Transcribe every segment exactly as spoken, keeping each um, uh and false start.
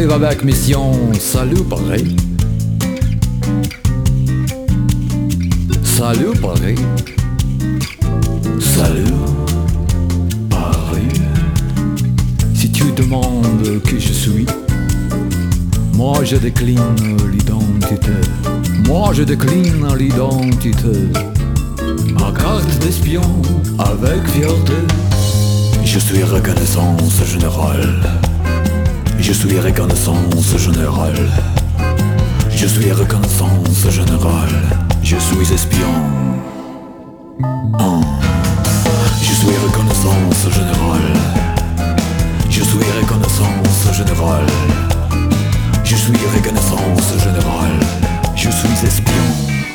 Arrive avec mission salut Paris. Salut Paris. Salut Paris. Si tu demandes qui je suis, moi je décline l'identité. Moi je décline l'identité. Ma carte d'espion avec fierté. Je suis reconnaissance générale. Je suis reconnaissance générale. Je suis reconnaissance générale. Je suis espion. Oh. Je suis reconnaissance générale. Je suis reconnaissance générale. Je suis reconnaissance générale. Je suis espion.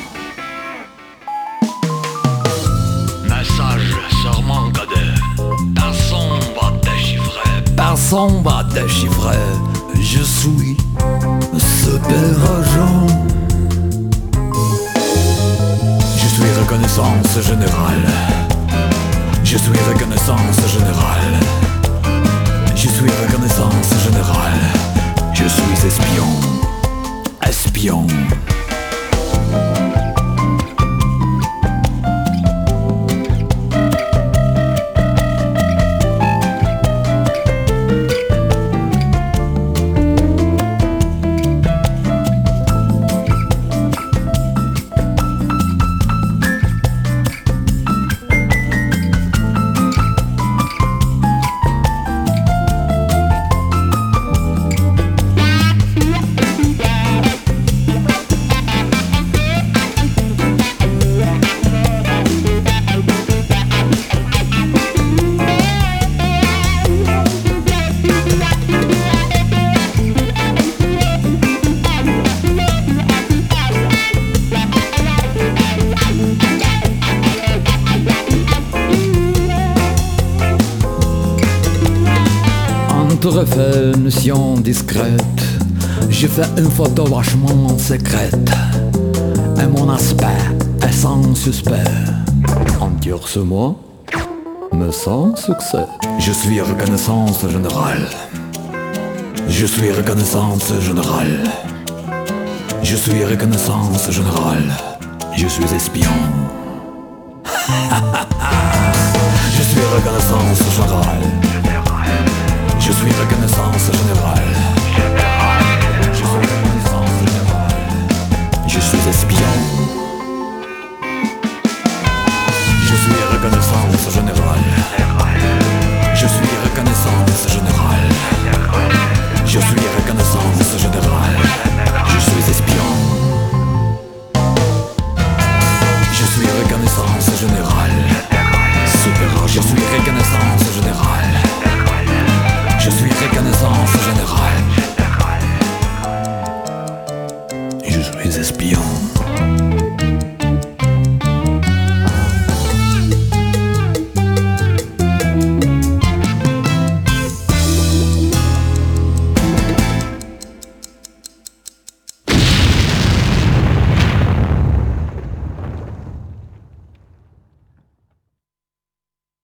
Message sur mon code. Personne va déchiffrer. Personne va déchiffrer. Je suis super agent. Je suis reconnaissance générale. Je suis reconnaissance générale. Je suis reconnaissance générale. Je suis espion. Espion. Réflexion discrète, j'ai fait une photo vachement secrète. Et mon aspect est sans suspect. Endurce-moi, mais sans succès. Je suis reconnaissance générale. Je suis reconnaissance générale. Je suis reconnaissance générale. Je suis espion. Je suis reconnaissance générale. Je suis reconnaissance générale.